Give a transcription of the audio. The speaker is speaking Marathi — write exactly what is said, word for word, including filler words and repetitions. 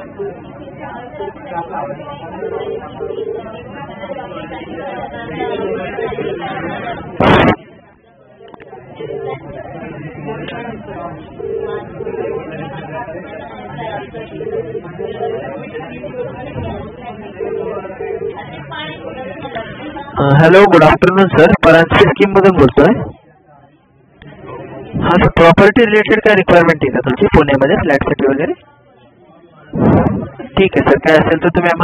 Hello, good afternoon sir. Paranjape scheme मधून बोलतोय. हां सर, प्रॉपर्टी रिलेटेड काय रिक्वायरमेंट आहे का तुमची पुण्यामध्ये फ्लॅटसाठी वगैरे? ठीक आहे सर, काय असेल तर तुम्ही आम्हाला